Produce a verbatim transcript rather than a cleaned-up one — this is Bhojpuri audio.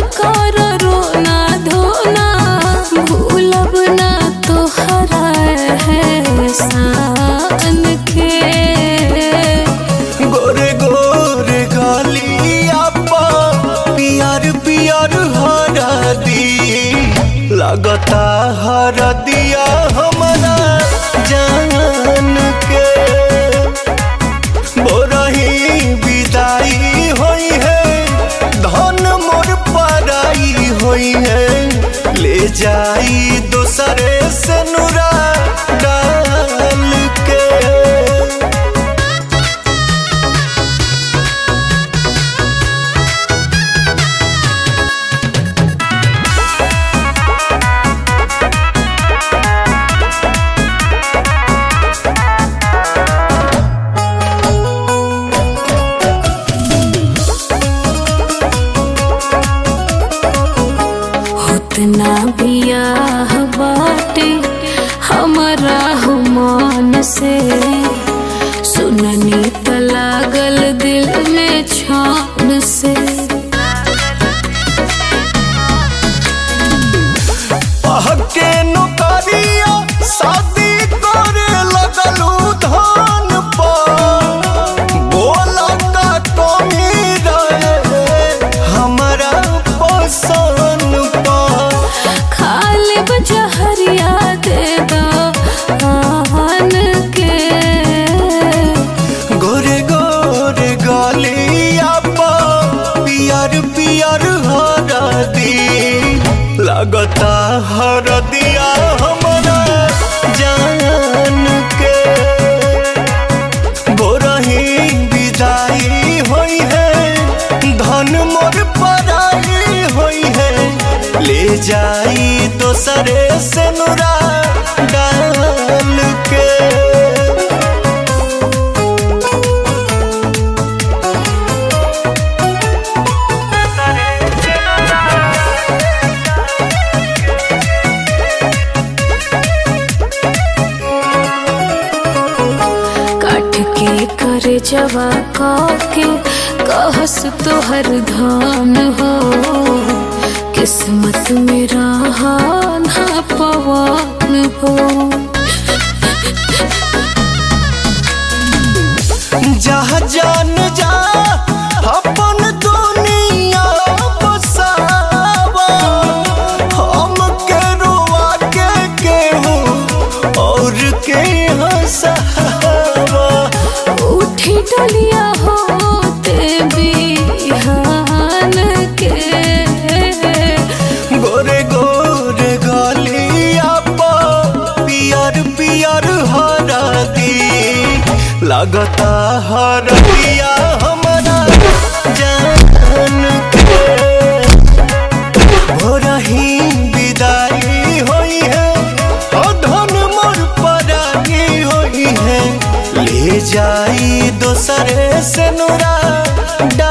कर रोना धोना भूलब ना तोहरा एहसान के। गोरे गोरे गलिया पियर पियर हरदी लगता हरदिया हमारा जान के। बोरही विदाई होई है धन मोर पराई होई है ले जाई दूसरे से नुरा डाल के। इतना बियाह बाटे हमारा हुमान से सुननी त लागल दिल में छान से। पहके नौकरिया शादी करे लगलू धान पर बोला का कमी रहे हमारा पसंद पर। खाली बजहरिया दे दान के। गोरे गोरे गलिया पियर पियर हरदी लगता हरदिया हमारा जान के। बोरही विदाई होई है धन मोर पराई होई है ले जाई दूसरे से नुरा डाल के। के करे जवा के कहस तोहर धान हो किस्मत में रहा ना पवन हो। जहाँ जान जा अपन दुनिया बसावा हम के रुआ के केहू और के हंसावा। उठी डलिया होते बिहान के। गोरे गोरे गलिया पियर पियर हरदी लगता हरदिया हमारा जान के। भोरही विदाई होई है धन मोर पराई होई है ले जाई दूसरे से नुरा